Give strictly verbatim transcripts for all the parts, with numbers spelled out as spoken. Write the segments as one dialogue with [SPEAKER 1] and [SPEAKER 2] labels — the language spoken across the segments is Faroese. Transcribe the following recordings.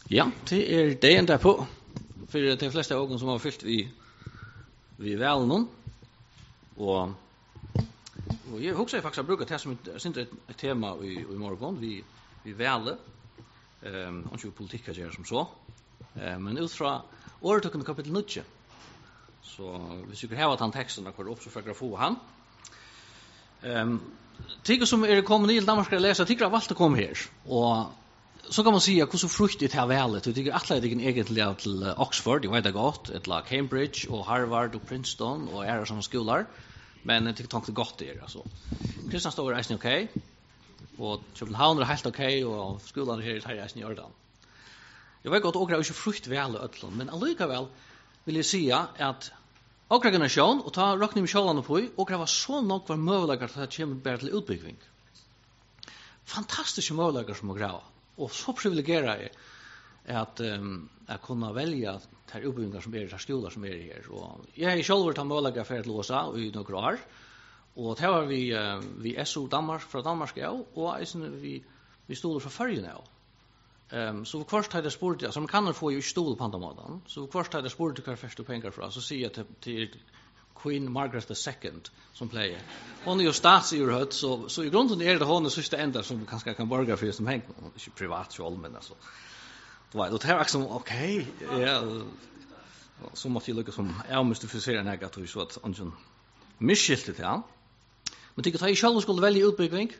[SPEAKER 1] Ja, det är det enda på. För de flesta ögon som har fyllt vi vi väl någon. Och och jag också faktiskt brukat det som ett ett tema i i morgon vi vi väl ehm och ju politik att göra som så. Eh men ut från ordet kapitel nio. Så vi skulle ha att han texten där kvar upp så för att få han. Ehm tycker som är kommit i Danmark ska läsa tycker jag valt att komma här och så kan man säga hur så fruktigt här välet. Jag tycker att det är egentligen till Oxford, jag vet det gott, ett lag Cambridge och Harvard och Princeton och är såna skolor. Men jag tycker det gott det alltså. Kristna står är okej. Och Köpenhamn är helt okej och skolan här är här i Jordan. Jag vet gott och är ju frukt väl ödlan, men allikevel vill jag säga att och generation och ta rocknim skolan på och det var så nog var möjligt att det kommer bara till utbyggning. Fantastiska möjligheter som att gräva. Och så privilegierad är att um, att kunna välja här utbyggnader som är det här skolor som är det här. Och jag är själv tar möjligheter för att låsa i några år. Och det har vi uh, vi S O Danmark från Danmark ja och vi vi stolar för färgen nu. Ehm så först hade sport alltså man kan få ju stol på andra så först hade sport du kan först pengar för så se att till Queen Margaret the Second som player. Hon är ju statsöverhött så så i grunden är det hon det sista ända som kanske kan borga för som häng inte privat så allmän alltså. Det var det här liksom okej ja så måste ju lucka som jag måste försöka negativt så att ungen missskilt ja. Men tycker att jag själv skulle välja utbyggning.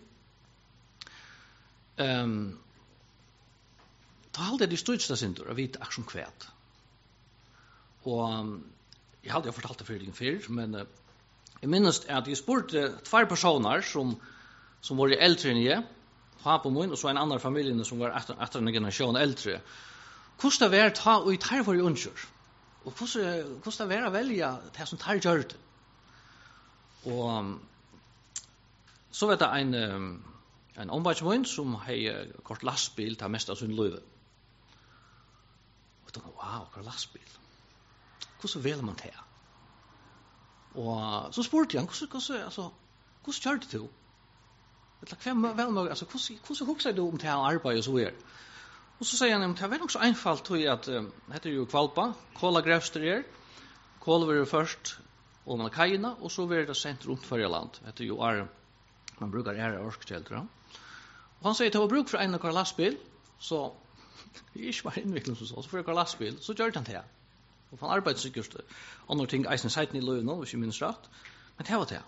[SPEAKER 1] Ehm ta hålla det stridsta syntor av vit action kvärt. Och jag hade jag fortalt det för dig förr men uh, jag minns att jag spurte uh, två personer som som var äldre än jag, pappa min och så en annan familj som var efter efter en generation äldre. Kosta vart ha och i tar för undskyld. Och kosta kosta vara välja det som tar gjort. Och um, så var det en um, en ombudsman som hade kort lastbil ta mest av sin liv. Och då wow, kort lastbil. Hur så vill man det? Och så spurte jag, hur hur så alltså hur så gjorde du? Det lär vem väl nog alltså hur hur så huxar du om det här arbetet så är. Och så säger han att det var nog så einfalt tror jag att det heter ju kvalpa, kolla grävster kolver först och man kajna och så blir det sent runt för land. Det är ju är man brukar göra årskeltra. Och han säger att det var bruk för en och lastbil så ich var inviklad så så för en lastbil så gör han det. Och från arbetscykelst andra ting eisen siden i løy nå, hvis jeg minns rett. Men det var det.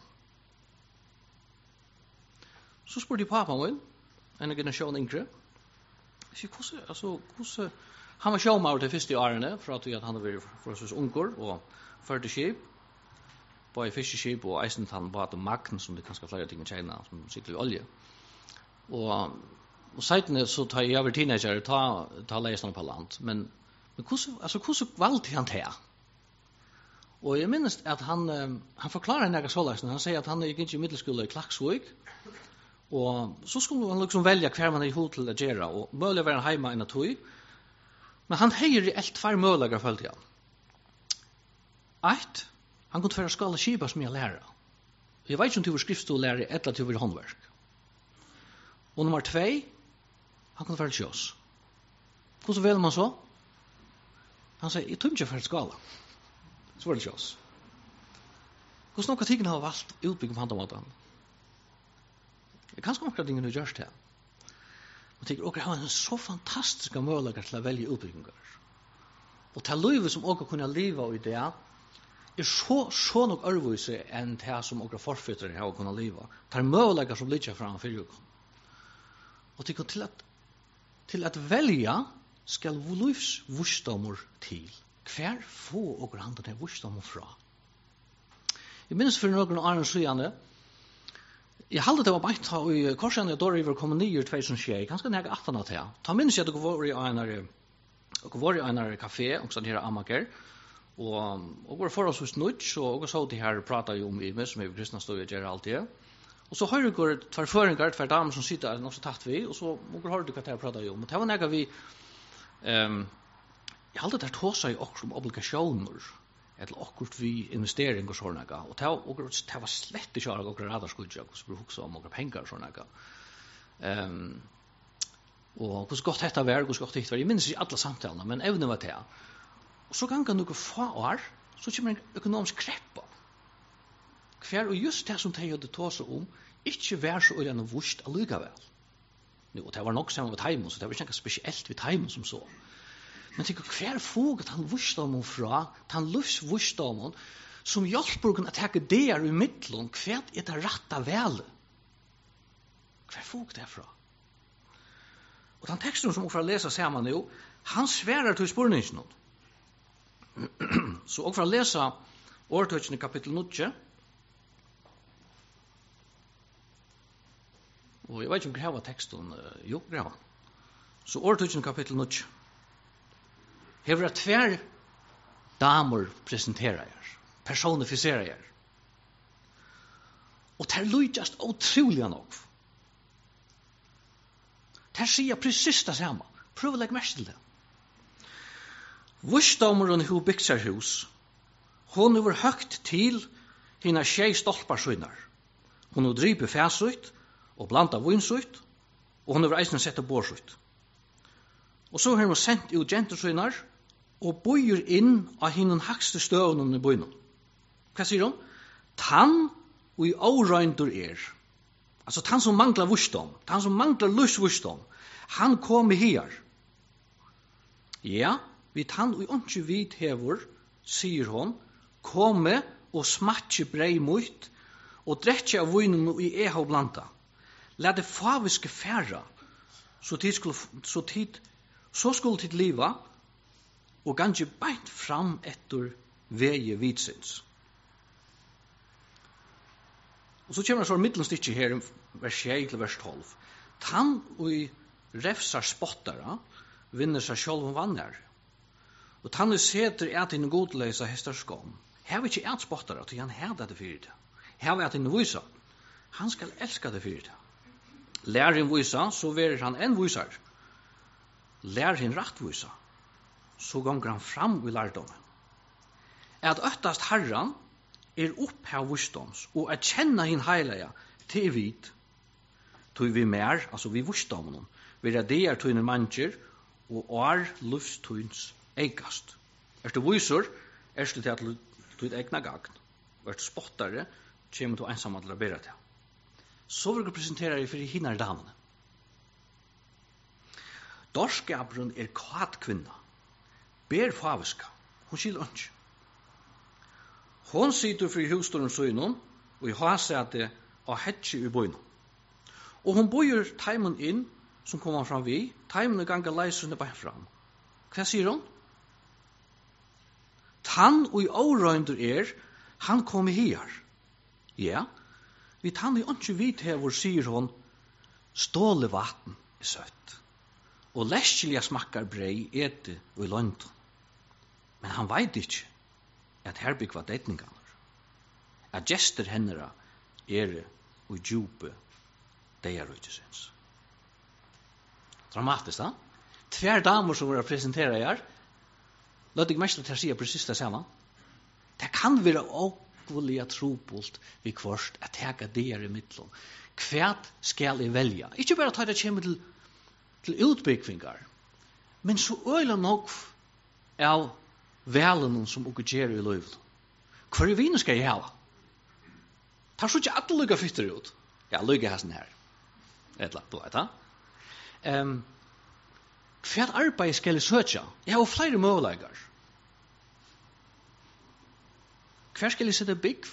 [SPEAKER 1] Så spurte pappa min, en generasjon yngre, så hvordan, altså, hvordan, han var sjåmaur til første årene, for at, at han var forholdsvis unger, og førte skip, både fiskeskip, og eisen han bad magn, som det kanskje flere ting i Kina, som sykler i olje. Og, og siden så tar jeg over teenager, ta, ta leisene på land, men Men hur alltså hur så valde han det? Och jag minns att han han förklarar några sådär han säger att han gick inte i medelskolan i Klaksvik. Och så skulle han liksom välja kvar man i hotell att göra och möjligen vara hemma i natur. Men han höjer i allt två möjliga följt jag. Ett, han kunde för skala skipa som jag lära. Jag vet inte hur skriftstolärare eller hur handverk. Och nummer två, han kunde för sjøs. Hur så vill man så? Han säger, jag tror inte för att skala. Så var det inte oss. Hur snakka tingene har valgt utbygging på andre måten? Det kan skapra tingene du gjørst her. Og tenker, åker har en så fantastiska möjligheter til å velge utbyggingar. Og til livet som åker kunne leva i det, er så, så nok ærvise enn det som åker forfytter har å kunne leva. Det er möjligheter som ligger fram for jorden. Og tenker, til at, til at velja skal livs vursdommer til. Hver få og handa den vursdommer fra? Jeg minns for noen åren siden, jeg halde det var beint i korsen jeg dår iver kom nye i two thousand six, ganske nærke atten av det. Ta minns jeg at dere var i en og var i en kafé, og sånn her Amaker, og og var forholdsvis nødt, og så de her pratet jo om i meg, som er kristna stod og gjør alt det. Og så hører dere tver føringer, tver damer som sitter nok så tatt vi, og så hører dere hva det pratet jo om. Det var nærke vi Ehm um, jag hade där tåsa i också om obligationer eller akkurat vi investering och såna där och ta och det var slett inte jag och radar skulle jag skulle huxa om några pengar såna där. Ehm Og hur gott detta var, hur gott det var. Jag minns inte alla samtalen, men även var det. Och så kan några få år, så kommer en ekonomisk kreppa. Kvar och just det som de hade tagit sig om, inte var så öljande vurst allikevel. Nu, det var nog samma med Taimon, så det var inte speciellt vid Taimon som så. Men tycker kvar fåg att han vurst om och fra, han lufs vurst om och som hjälper att attacka där i mitten, kvar är det rätta väl. Kvar fåg det fra. Och den texten som vi får läsa samman nu, han svärar till spårningen. Så och för att läsa årtøkene kapitel nio. Og jeg vet ikke om greva teksten, jo, greva. Så årtøkene kapitel nio. Her var tver damer presenterer jeg, personifiserer jeg. Og det er lydjast utrolig nok. Det sier precis det samme. Prøv å legge mest til det. Vursdomeren hu byggsar hus, hon over høgt til hina tjei stolparsynar. Hon har drivet fæsutt og blanda vinsutt, og hon har eisen sett bårsutt. Og så har hon sendt ut gentersynar og bøyer inn av hinnen hakste støvnen i bøynen. Hva sier hon? Tann og i årøyndur er. Altså tann som manglar vursdom, tann som manglar lusvursdom, han kom i her. Ja, vi tann og ikke vid hevor, sier hon, komme og smatje brei mot, og dretje av vinen i eha blanda. Lad det faviske færa, så tid skulle, så tid, så skulle tid liva, og ganske beint fram etter veie vidsins. Og så kommer det så middelstikke her, vers seks til vers tolv. Tann og i refsar spottara, vinner seg sjálv om vannar. Og tann seter et inn godleisa hestar skam. Her vil ikke et spottara, til han hevda det fyrir det. Her vil et inn vysa. Han skal elska det fyrir det. Lær hin vysa, så verir han en vysar. Lær hin rakt vysa, så gonger han fram i lærdommen. At øttast herran er opphav vysdoms, og at kjenna hin heilega til vid, tog vi mer, altså vi vysdommen, vi er det er tøyner manger, og er lufstøyns eikast. Er du vysor, er du til at du er egna gagn. Er du spottare, kommer du ensam at labera til. Så vil jeg presentere deg for hinnar damene. Dorskaperen er kvat kvinna. Ber faviska. Hon skil ønsk. Hon sitter for husstolen søgnen, og i hasete av hetje i bøynen. Og hon bøyer teimen inn, som kommer fram vi, teimen er ganga leiserne bare fram. Hva sier hon? Tann og i årøyndur er, han kom i her. Ja, vi tann i ikke vidt her hvor sier hon, ståle vatten er søtt, og leskjelige smakkar brei ete og i lønton. Men han veit ikke at her bygg var deitninganer, at gjester hennera er og djupe deirutjesins. Dramatisk, da? Tver damer som var presentera her, lad jeg mest til å si precis det samme. Det kan være åkvullig trobult vi kvarst at tega der i midtlån. Hva skal jeg velja? Ikke bare ta det kommer til, til utbyggvingar, men så øyla nok av velen som ikke gjør i løyvel. Hva er vinen skal jeg hava? Tar så ikke alle lykka fytter ut. Ja, lykka hesten her. Et lagt, du vet da. Um, hva arbeid skal jeg søtja? Jeg har flere møvleikar. Hva skal jeg sette bygg?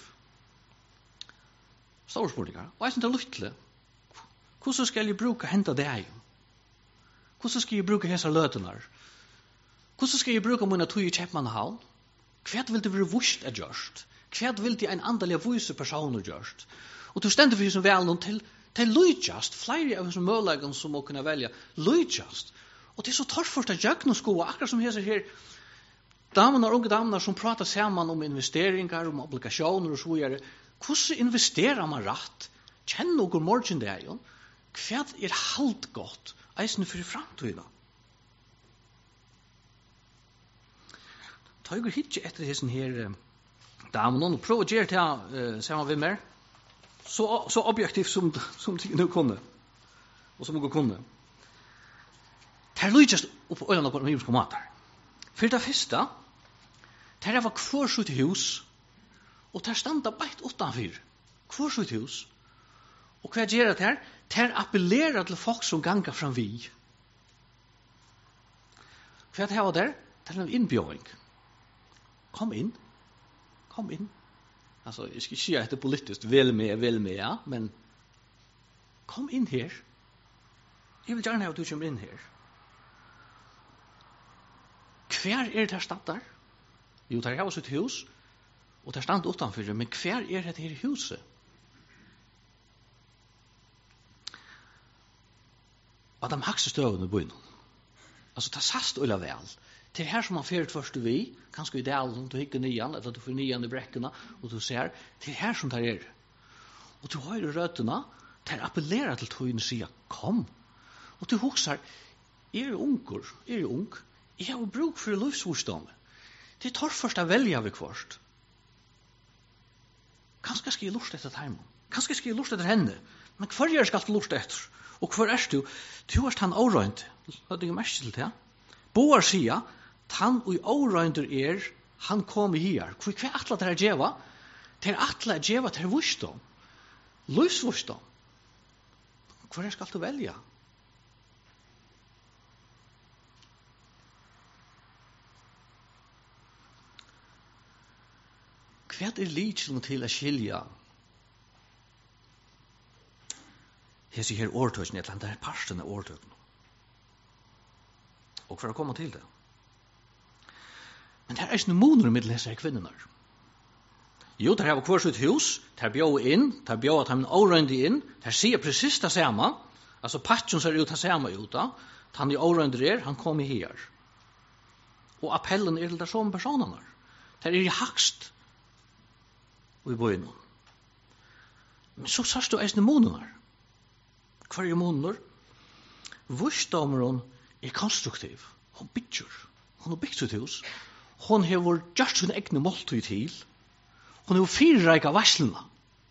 [SPEAKER 1] Store spurningar. Og jeg synes det er lyttelig. Hvordan skal jeg bruke henta deg? Hvordan skal jeg bruke hesa løtenar? Hvordan skal jeg bruke mine tog i Kjepmannhavn? Hva vil det være vurst er gjørst? Hva vil det en andelig vise personer gjørst? Og du stender for som vel noen til til lydjast, flere av som møleggene som må kunne velge, lydjast. Og det er så torrførst at jeg nå sko, akkurat som heser her, damer og unge damer som prater sammen om investeringer, om obligasjoner og så videre. Hvordan investerer man rett? Kjenn noen morgen det er jo. Hva er halt godt, eisen for framtiden? Ta jo ikke etter hessen her damer, og prøv å gjøre til sammen med mer. Så, så objektivt som, som de nu kunne, og som de kunne. Ter lydjast upp på øyne på himmelske matar. For det første, ter var hver sitt hus, og ter standa beit utanfyr. Hver sitt hus. Og hva gjør det her? Ter appellerer til folk som ganga fram vi. Hva er det her der? Det er en innbjøring. Kom inn. Kom inn. Altså, jeg skal ikke si at det er politisk, vel med, vel med, ja, men kom inn her. Jeg vil gjerne ha at du kommer inn her. Hver er det her standar? Jo, det er jo sitt hus, og det er stand utanfor, men hver er det her huset? Adam hakse støvende bøyne. Altså, det er sast øyla vel. Det er her som man fyrt først du vi, kanskje i delen, du hikker nyan, eller du får nyan i brekkene, og du ser, det er her som det er. Og du har i røttene, det appellerer til tøyene og sier, kom. Og du husker, jeg er unger, jeg er ung, jeg har bruk for livsvorstående. Det tar først å velge vi kvart. Kanskje skal jeg lust etter heimen, kanskje skal jeg lust etter henne, men hver er skal du lust etter? Og hver er du? Du er han årøynt, det er mest til det. Boar sier, han og årøynter er, han kom her. Hva er atla til å gjøre? Til atla å gjøre til vursdom. Livsvursdom. Hva er skal du velge? Hva er lidselen til å skilja? Jeg sier her årtøysen, et eller annet, det er parsten av årtøysen. Og for å komme til det. Men det er ikke noen måneder med disse kvinnerne. Jo, det er hver sitt hus, det er bjør inn, det er bjør at han årøynde inn, det sier precis det samme, altså patchen ser ut det samme ut da, han i årøynde er, han kom i her. Og appellen er til de samme personene. Det er i hakst, og i bøyene. Men så sørst du eisne måneder. Hver er måneder? Vursdomeren er konstruktiv. Hon bygger. Hon har byggt sitt hus. Hon har gjort sin egne måltid til. Hon har fyrreika varslene.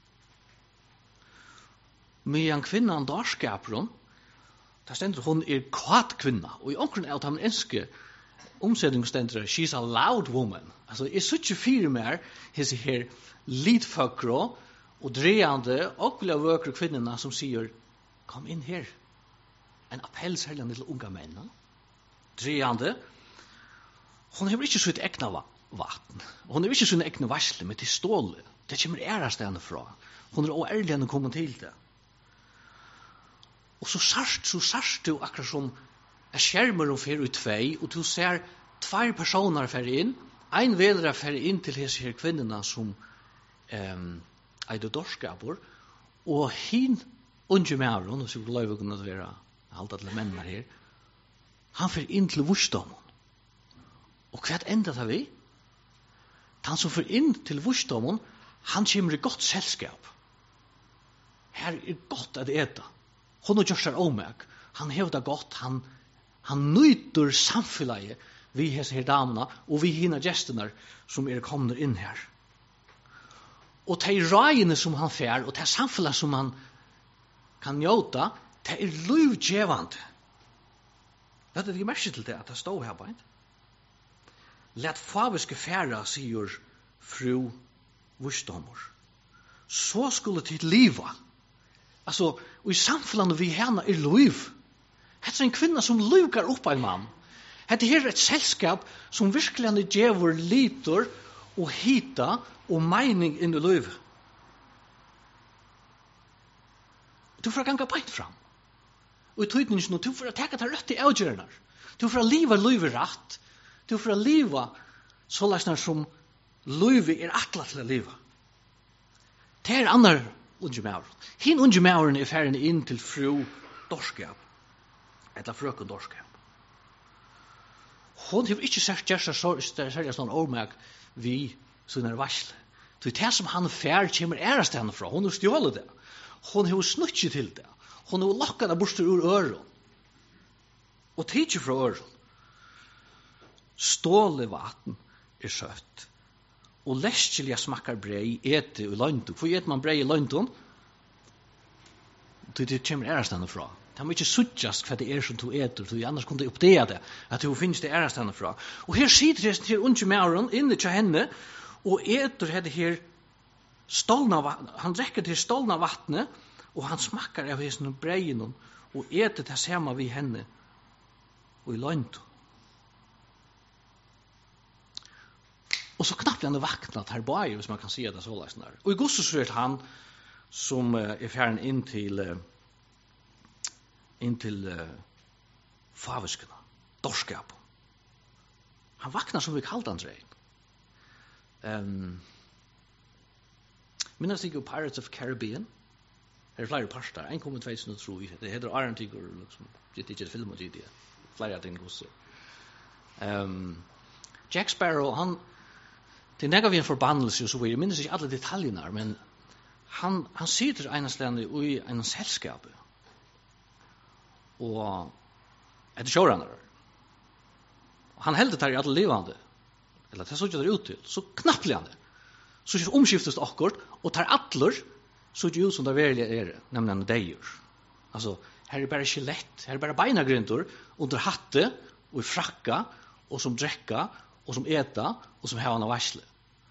[SPEAKER 1] Medan kvinnan darskaper hon, der stender hon er kvart kvinna. Og i omkring av den enske omsetningsstender, she's a loud woman. Altså, jeg synes ikke fyrer mer hese her lidføkro og dreande og vilja vøkre kvinnerne som sier, kom inn her. En appell særlig til unga menn. Dreande. Hon har ikke sitt egna vatten. Hon har ikke sitt egna varsle, men til ståle. Det kommer ærast henne fra. Hon er også ærlig henne kommet til det. Og så sarst, så sarst du akkurat som er skjermer og fer ut tvei, og du ser tvær personer fer inn, ein velere fer inn til hese her kvinnerne som um, eide dorskapur, og hin unge med og så gløy vi kunne være halda til mennene her, han fer inn til vursdommen. Og hva enda det vi? Han som fer inn til vursdommen, han kommer i godt selskap. Her er godt at eta. Hon har gjort seg omeg. Han hever det godt, han, han nøyter samfunnet vi hese her damene, og vi hina gestene som er kommet inn her. Og de røyene som han fer, og de samfunnet som han kan njóta, det er livgjevande. Det er ikke merke til det, at det står her beint. Let faviske færa, sier fru vursdommer. Så skulle tid liva. Altså, og i samfunnet vi henne er liv. Hette er en kvinna som lukar opp en mann. Hette her er et selskap som virkelig gjevur litur og hita og meining inn i liv. Du får ganga beint fram. Og i tøytningen nå, du får teka det rødt i avgjørende. Du får liva livet rett. Du får liva så løsner som livet er atla til å liva. Det er andre unge maur. Hin unge mauren er ferdig inn til fru dorskap. Eller frøken dorskap. Hon har ikke sagt gjerst særlig sånn ormeg vi sånne varsle. Så det som han fær kommer ærast henne fra. Hon har stjålet det. Hon har snuttet til det. Hon har lokket det bort ur øren. Og tidsi fra øren. Ståle vatten er søtt. Og leskjelja smakkar brei ete i løgntun. Hvor et man brei i løgntun? Det kommer ærast henne fra. Det har ikke suttjast hva det er som du eter, du annars kunne du oppdega det, at du finnes det ærast henne fra. Og her sitter det her unge mæren inne til henne, og eter hette her stolna vatten, han drekker til stolna vattnet, og han smakkar av hessen breien, og eter det samme vi henne, og i løgnt. Og så knappt han vakna til herbai, hvis man kan si det så leisen der. Og i gosset så er han, som uh, er fjern inn til, uh, inn til uh, faviskene, dorskap. Han vakna som vi kallte han dreien. Um, Minnes ikke Pirates of Caribbean? Her er flere parter. En kommer til veisen og tro i. Det heter Arantigur, liksom. Det er ikke et film og det. Flere av den gosset. Um, Jack Sparrow, han det er nega vi en forbannelse og så videre. Jeg minnes ikke alle detaljene her, men han, han sitter enestående i en selskap. Og etter sjårandere. Han heldet her i alle livande. Eller det så ikke det ut til. Så knapplig han det. Så ikke omskiftes akkurat, og tar atler, så ikke ut som det verilige er, nemlig han deier. Altså, her er bare skjelett, her er bare beinagrintor, under hatte, og i frakka, og som drekka, og som eta, og som hevan av varsle.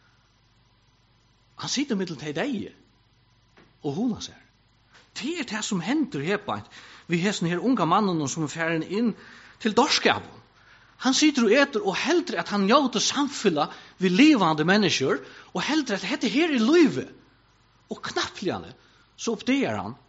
[SPEAKER 1] Han sitter middel til deg, og hona ser. Det er det som hender her, vi har sånne her unga mannen som er ferdig inn til dorskapen. Han sitter og eter, og heldur at han njóter samfylla vi livande mennesker, og heldur at dette her er livet. Og knappligane, så oppdegar han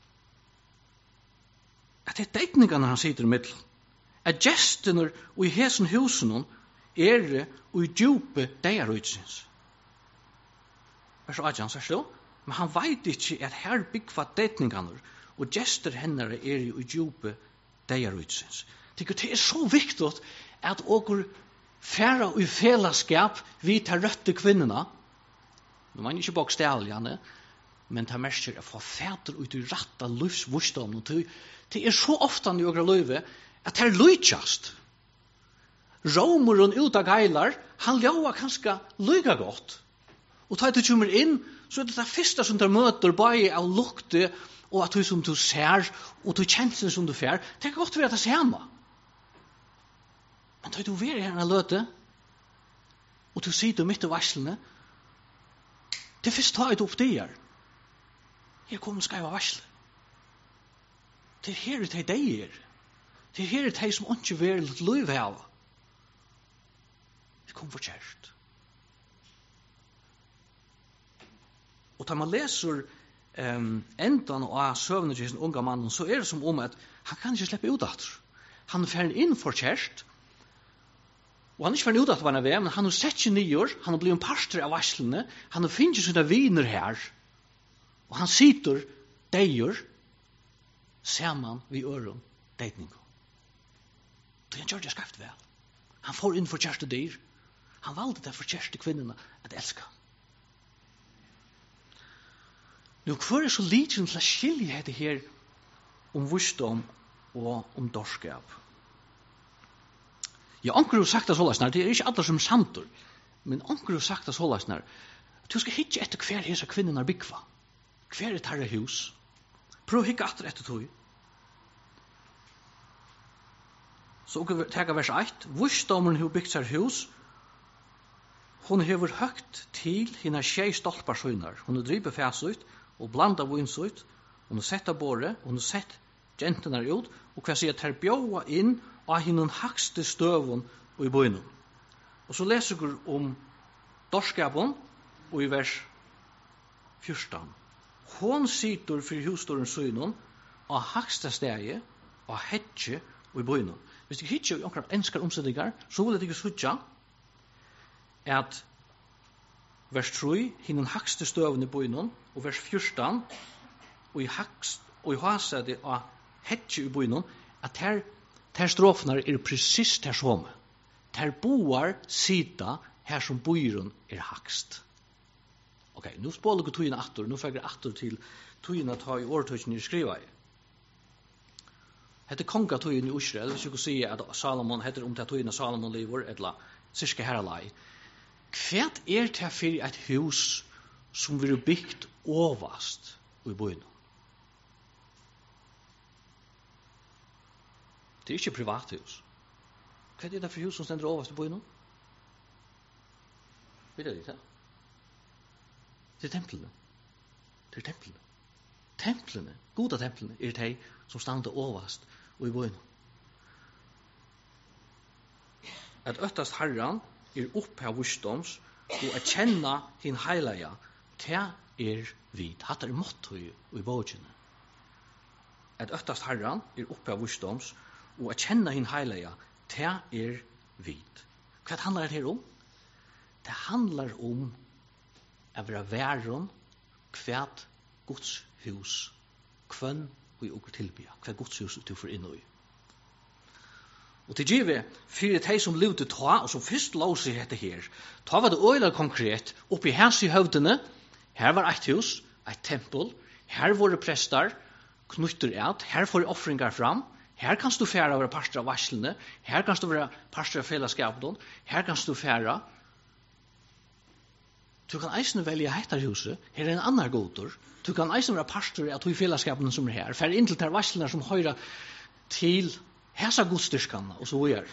[SPEAKER 1] at det er deitningene han sitter i middel. At gestene og i hesen husen er og i djupe deirutsyns. Vers åtjan, sier du? Men han veit ikke at her byggva deitningene og gester henne er i djupe deirutsyns. Det er så viktig at åker færa og i fellesskap vi tar røtte kvinnerna. Nå man ikke bokstavligane, men tar merker å få fæter ut i ratta livsvurstom. Det er så ofta i åkra løyve at det er løytjast. Romeren ut av geilar, han ljaua kanskje løyga godt. Og tar du kommer inn, så er det det første som du møter, bare av lukte, og at du som du ser, og du kjenner som du fer, det kan godt være det samme. Men tar du være her en løte, og du sitter midt i varslene, det er først taget opp det her. Her kommer skreiva varsle. Det er her det er deg er. Det er her det er som ikke vil litt løyve av. Det kommer for kjærst. Og da man leser um, endan av søvnet til sin unga mannen, så er det som om at han kan ikke slippe ut at han er ferdig inn for kjærst, og han er ikke ferdig ut at han er ved, men han har sett seg nyer, han har blitt en pastor av varslene, han har finnet sine viner her, og han sitter deier saman vi øren deitning. Så han gjør det skreft vel. Han får inn for kjærste dyr. Han valgte det for kjærste kvinnerne at elska. Nå, hva er så liten til å skilje det her om visdom og om dorskap? Ja, onker har sagt det så løsner, det er ikke alle som samtur, men onker har sagt det så løsner, du skal hitte etter hver hese kvinnen er byggva. Hver er tarre hus. Prøv å hikke etter etter tog. Så tega vers eitt. Visdommen har byggt seg hus. Hun hever høgt til hina tjei stolparsøynar. Hun har drivit fæsut og blanda vinsut. Hun har sett av båret. Hun har sett gentene ut. Og hva sier ter bjóa inn av hinnan hakste støvun og i bøynum. Og så leser vi om dorskapen og i vers fjørstan. Hon sitter for husstoren søgnen av hakste stegi av hetje og i bøynum. Hvis du hittar i omkring enskar omsetningar, så vil det ikke sutja at vers tre, hinnan hakste støvun i bøynum, og vers fjørstan, og i hakst, og i hasede av hetje i bøynum, at her ter strofnar er precis ter som. Ter boar sita her som bøyrun er hakst. Ok, nu spåler jeg tøyene atter, nu fikk jeg atter til tøyene ta i årtøyene i skriva i. Hette kongatøyene i Israel, hvis jeg kan si at Salomon heter om til tøyene Salomon lever, eller syske herrelai. Hva er det for et hus som vil byggt overast i bøyene? Det er ikke privathus. Hva er det for hus som stender overast i byen? Vet du det? Det er templene. Det er templene. Templene, goda templene, er de som standa overast og i byen. At øttast herran er opphav visdoms og at kjenna hin heilaja, te er vid. Hatt er motto i, i bøkene. At øttast herran er opphav visdoms og at kjenna hin heilaja, te er vid. Hva handlar det her om? Det handlar om å være væron kvært Guds hus, kvønn og i okkur tilbya, hva Guds hus du får inn i. Og til givet, fyrir de som levde ta, og som fyrst lå seg dette her, ta var det øyla konkret, oppi hens i høvdene, her var eit hus, eit tempel, her var det prestar, knutter et, her får offringar fram, her kan du færa være pastor av varslene, her kan du være pastor av fellesskapen, her kan du færa. Du kan eisne velja hettar huset, her er en annar godur, du kan eisne være pastor av tog fellesskapen som er her, færa inn til ter varslene som høyra til hesa godstyrskanna, og så vidare.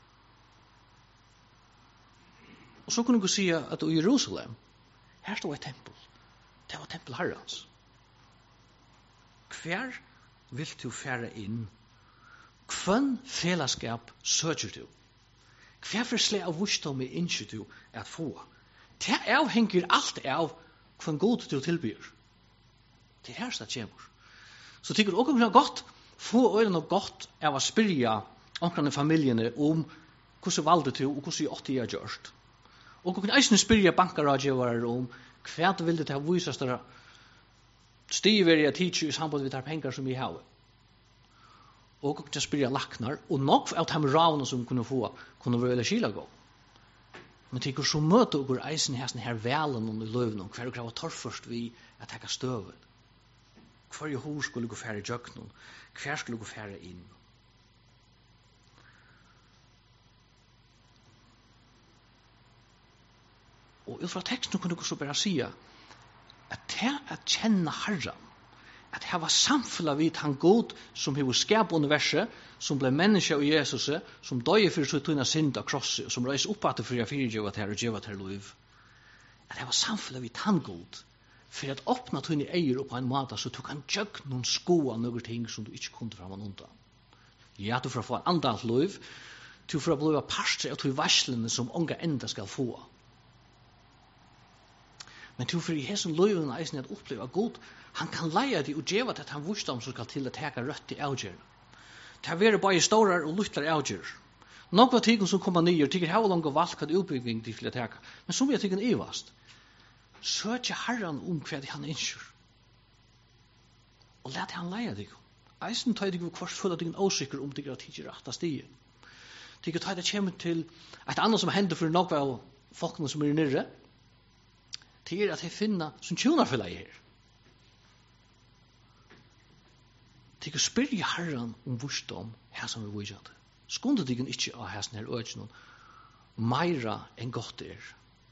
[SPEAKER 1] Og så kunne du si at i Jerusalem, her stod et tempel. Det var tempel Herrans. Hver vil du fære inn? Hvem fellesskap søker du? Hver for slag av visdom er innskjer du at få? Det avhenger alt av hvem god du tilbyr. Det er her som det kommer. Så tykker du også godt få øyne og godt av å spyrja omkring familjene om hvordan valgte du og hvordan åtte jeg har gjort. Og du kan eisen spyrja bankaradgjøvere om hva du vil det til å vise større stiver jeg tidsi i samband med de penger som vi har. Og du kan spyrja laknar, og nok av de ravene som kunne få, kunne være kila gå. Men tykker så møte og eisen hesten her velen og i løvene, hver og hver var torrførst vi at jeg støvet. Hver i hår skulle gå færre i jøknen, hver skulle gå færre inn. Og ut fra teksten kunne du så bare si at det at kjenne Herren, at det var samfunnet vidt han god som hever skap universet, som ble menneske og Jesus, som døye for så tunna synd av krosset, og som reis opp at det for jeg fyrirgjøvat her og gjøvat her lov. At det var samfunnet vidt han god, for at åpna tunne eier på en måte, så du kan tjøk noen skoa noen ting som du ikke kunne fram undan. Ja, du får få en andalt lov, du får bli pastor av de varslene som unga enda skal få. Men du får i hesson loven eisen at oppleva god, han kan leia deg og djeva til at han vursdom som skal til å teka rødt i avgjør. Det er bare bare stårar og luttlar avgjør. Nokva tigen som kommer nyer, tiger hava langt valgt hva utbygging de vil teka, men som jeg tigen ivast. Søkje Herren om hva han innskjør. Og let han leia deg. Eisen tar deg kvart full av deg åsikker om deg at tiger rett av stigen. Tiger tar deg kjemmer til et annet som hender for nokva av folkene som er nirre, det er at jeg finner som tjonarfella i her. Det er å spyrje Herren om vursdom her som er vujjande. Skunde digen ikkje av hæsen her øyne meira enn godt er.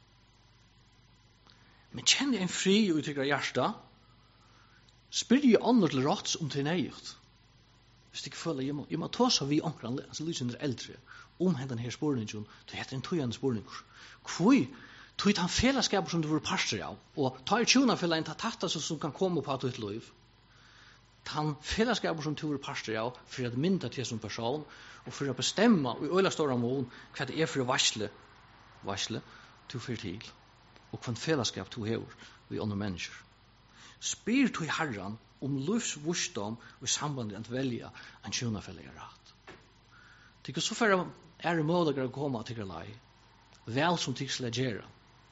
[SPEAKER 1] Men kjenner en fri og uttrykka hjärsta, spyrje andre til rats om til neiut. Hvis du ikke føler, jeg må, jeg må ta seg vi omkring, altså lysende eldre, om hendan her spurningen, det heter en tøyande spurninger. Hvor tog han fellesskap som du var pastor av, og ta i tjona for en tatta som kan komme på at ditt liv. Han fellesskap som du var pastor av, for å mynda til som person, og for å bestemme, og i øyla stora mån, hva det er for å varsle, varsle, du fyrir til, og hva fellesskap du hever, vi andre mennesker. Spyr du i Herren om livs vursdom og sambandet at velja en tjona for å rett. Det er så for å er det mål å komme til å lei, vel som til å gjøre.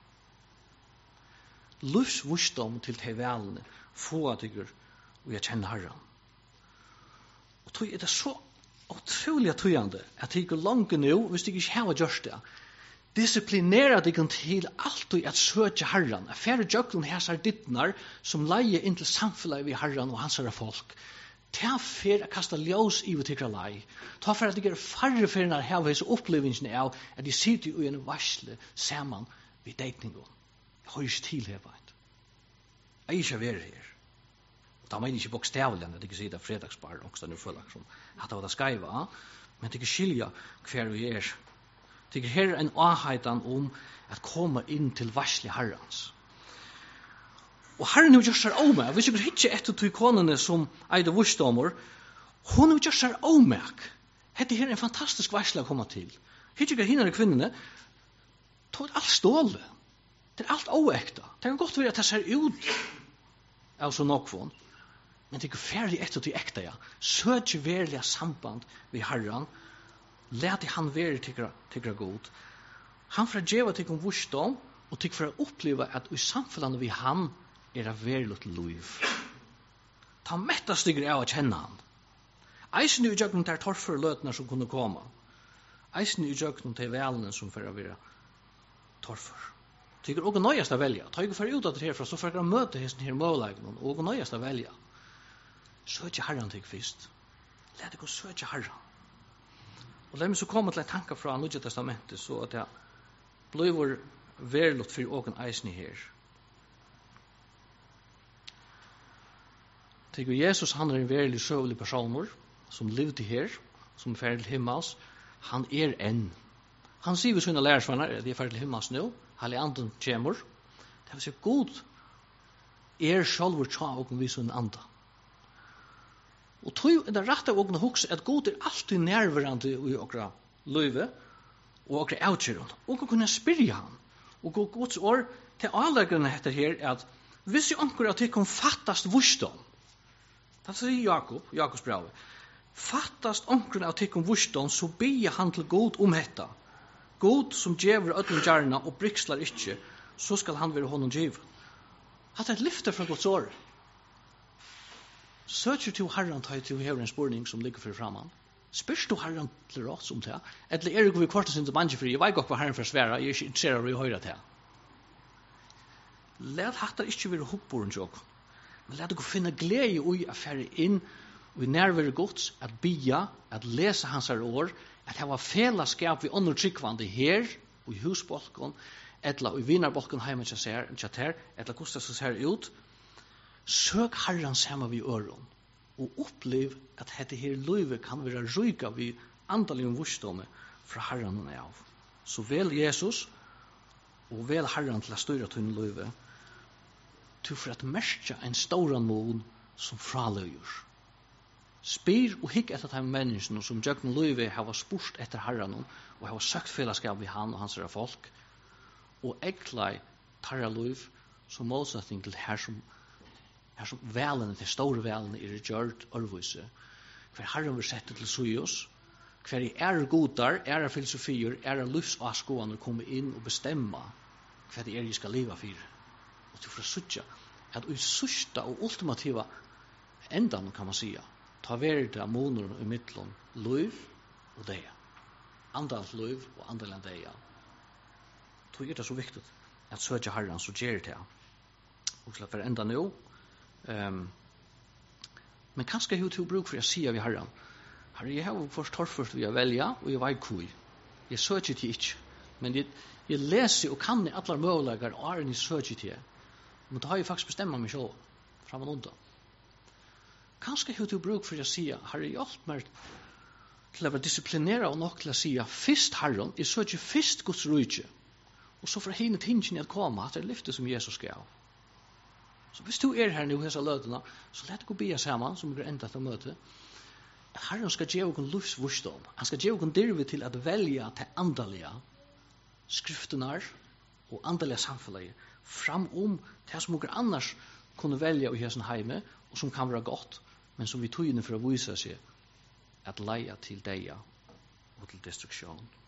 [SPEAKER 1] Livs vursdom til de velene, få at jeg og jeg kjenner Herren. Og tog er det så utrolig tøyende at jeg går langt nå, hvis jeg ikke har gjort det, disciplinera deg til alt og at søke Herren, at færre jøklen hæsar dittnar som leier inn til samfunnet ved Herren og hans folk. Ta for å kasta ljós i og tikra lei. Ta for at det er færre for å ha hese opplevelsene av at de sitter i en varsle saman ved deitningen. Jeg har ikke til her på et. Jeg er ikke være her. Da mener jeg ikke bokstavlig at jeg ikke sier det fredagsbar og stedet føler som at det var det skaiva. Men det skilja hver vi er. Det her en aheitan om at komme inn til varsle Herrens. Og Herren har gjort seg omek. Hvis jeg ikke etter to ikonene som eide vursdommer, hun har gjort seg omek. Dette her er en fantastisk varsle å komme til. Hitt ikke hinner kvinnene, tog alt ståle. Det er alt oekta. Det kan godt være at det ser ut av så nokvån. Men det er ferdig etter til ekta, ja. Søk verlige samband ved Herren. Lät han være tykkere god. Han får gjøre til om vursdom, og til for å oppleve at i samfunnet ved han er det verilig liv. Ta metta stykker av å kjenne han. Eisen i jøkken til torfer løtene som kunne komme. Eisen i jøkken til velene som får være torfer. Det er også nøyest å velge. Ta ikke for ut av det herfra, så får jeg møte hesten her målleggen, og også nøyest å velge. Søk Herren til først. Lät det gå søk Herren. Og la meg så komme til en tanke fra Nye Testamentet, så at jeg blir verlott for åken eisen her. Tenk Jesus, han er en verlig søvlig personer, som levde her, som er ferdig til himmels. Han er en. Han sier ved sine lærersvenner, at de er ferdig til himmels nå, hele anden kommer. Det vil si, god er selv tja og vi sånn andre. Og tog er det rett av åkne hukse at god er alltid nærværende i okra løyve og okra avkjøren. Og kan kunne spyrja han. Og Guds år til avleggerne heter her er at hvis jo anker at det kan fattast vursdom, det sier Jakob, Jakobs brev, fattast anker at det kan vursdom, så ber han til god om hetta. God som djever ødlen gjerna og brykslar ikkje, så skal han være honom djever. Hatt er et lyfte fra Guds år. Søker du Herren til til hever en spurning som ligger for framan? Spyrs du Herren til oss om det? Eller er det vi kvartet sin til manjefri? Jeg vet ikke hva Herren får svære, jeg er ikke interessert i å høre det. Let hattar ikke være hoppboren jok. Men let deg finne glede i å fære inn og nærvære gods, at bia, at lese hans år, at hava fellesskap vi under tryggvande her, og i husbolken, etla i vinarbolken heimen til ser, etla hvordan det ser ut. Søk Herren sammen vi øron, og opplev at dette her løyve kan være ryka vi andalig om vursdomme fra Herren og av. Så vel Jesus, og vel Herren til å styre til en løyve, til for at merke en stauran mån som fraløyer. Spyr og hikk etter de menneskene som gjøkken løyve hava spurt etter Herren og hava søkt fellesskap vi han og hans folk, og eklai tarra løyv som målsetting til her som her som velene, de store velene er gjørt ørvise, hver Herren vil sette til sujus, hver er godar, er filosofier, er livsavskående komme inn og bestemme hva det er jeg skal leve for. Og til for å sutja, at i sørste og ultimativa endan, kan man sige, ta verda av måneder i midtlån, liv og deia. Andalt liv og andalt deia. Tog er det så viktig at søtja Herren så gjør det. Og til for enda nå, Um, men kanskje jeg har bruk for å si av Herren. Herre, jeg har først torført vi å velge, og jeg vet hvor. Jeg søker til ikke. Men jeg, jeg leser og kan i alle muligheter, og er en jeg søker til. Men da har jeg faktisk bestemt meg selv, frem og undan. Kanskje jeg har bruk for å si, Herre, hjelp meg til å være disiplineret og nok til å si, først Herren, jeg søker først Guds rydde, og så for henne tingene at komme, at det er lyftet som Jesus skal. Så hvis du er her nå i disse løtene, så let gå bia sammen, som blir enda til møte. Herren skal gjøre oss livsvursdom. Han skal gjøre oss dirve til at velge til andalige skriftene og andalige samfunnet fram om det som dere annars kunne velge i hessen heime, og som kan være godt, men som vi tog inn for å vise seg at leie til deg og til destruksjon.